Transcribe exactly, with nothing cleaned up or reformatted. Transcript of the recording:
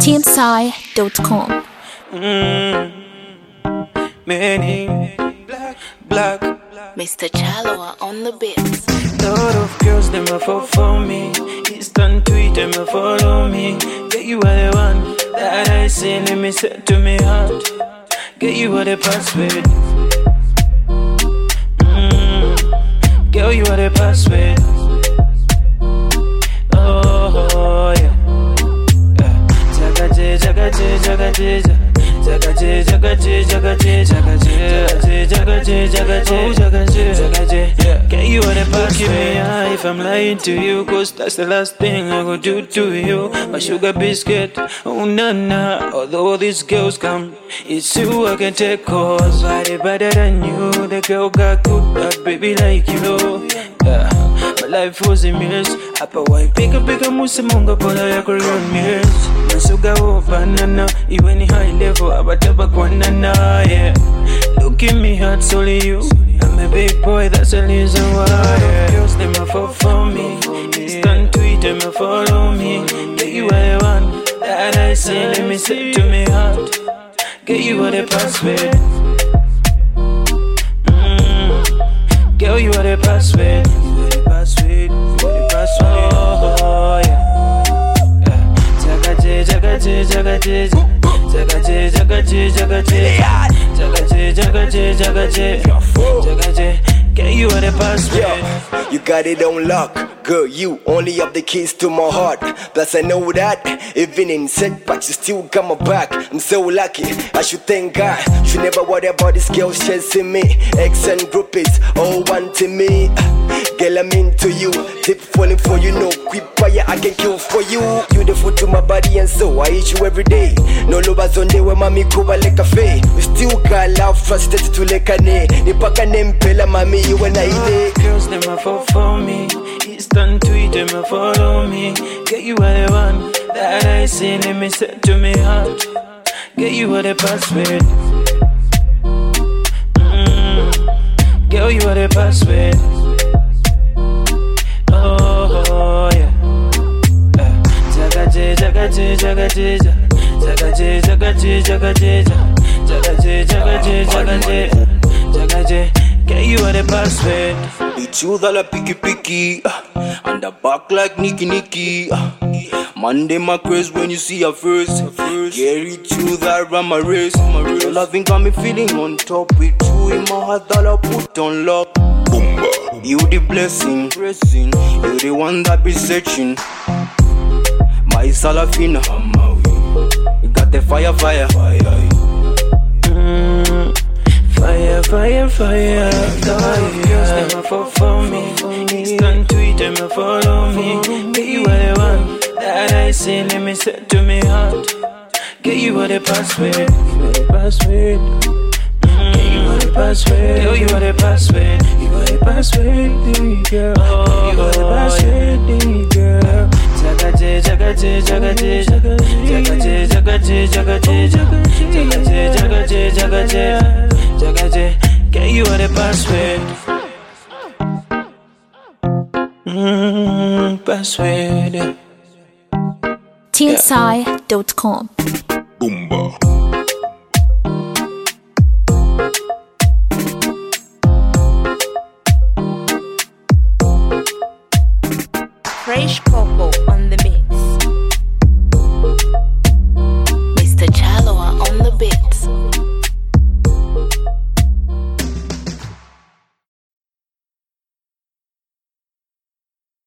teamsci dot com. Mm. Many black, black. Mister Chaloa on the beat. Lot of girls, them a fall for me. Instant tweet, them a follow me. Get you are the one that I say, let me set to me heart. Get you are the password. Mm. Girl, you are the password. Oh, yeah. Jagaje, jagaje, jagaje, jagaje, jagaje, jagaje, jagaje, jagaje, jagaje, jagaje, jagaje. Get you on the pass me high if I'm lying to you, cause that's the last thing I go do to you. My sugar biscuit, oh na na. Although these girls come, it's you I can take, cause body better than you. The girl got good, but baby like you. Yeah. My life was a mess. Apa white pika pika musa munga pola ya Korean mirrors. Masuga o banana, even high level abataba kwanana, yeah. Look at me, heart's only you. I'm a big boy, that's the reason why. Yeah. Girls, them a fall for me. Instant tweet, them a follow me. Get you are the one that I say, let me set to me heart. Get you are the password. Mm. Girl, you are the password. You are the password. You are the password. Oh, yeah. Jagaje, jagaje, jagaje, jagaje, jagaje, jagaje, jagaje, jagaje, jagaje, jagaje. Get you on the password. Yeah, you got it on lock, girl. You only have the keys to my heart. Plus I know that even in setbacks you still got my back. I'm so lucky, I should thank God. You never worry about these girls chasing me. Ex and groupies all wanting me. Girl, I'm into you, deep falling for you. No quick fire, I can kill for you. You the food to my body and so I eat you every day. No lovers on day when mommy go like cafe. We still got love, trusted to like a ne. Nipaka nempela mami, you and I eat. Girls, them a fall for me. Instant tweet, them a follow me. Get you are the one that I say, let me set to me heart. Get you are the password. Mm. Girl, you are the password. Oh, yeah. Jagaje, jagaje, jagaje, jagaje, jagaje, jagaje, jagaje, jagaje, jagaje, jagaje. Get you on the password. It's you that like picky picky, and the back like Nicky Nicky. Monday my craze when you see her first. Get it you that run my race. Your loving got me feeling on top. With you in my heart that I put on lock. You the blessing, you the one that be searching. My Salafina, you got the fire, fire, mm, fire, fire, fire, fire. Girls, them a fall for me. Instant tweet, them a follow me. Get you are the one that I say, let me set to me heart. Get you are the password. You are the password. You are the password. Girl, you are the password. You are the password, girl. Oh, you are the password, girl. Jagaje, jagaje, jagaje, jagaje, jagaje, jagaje, jagaje, jagaje, jagaje, jagaje. Get you are the password. Mmm, password. teamsci dot com. Boomba.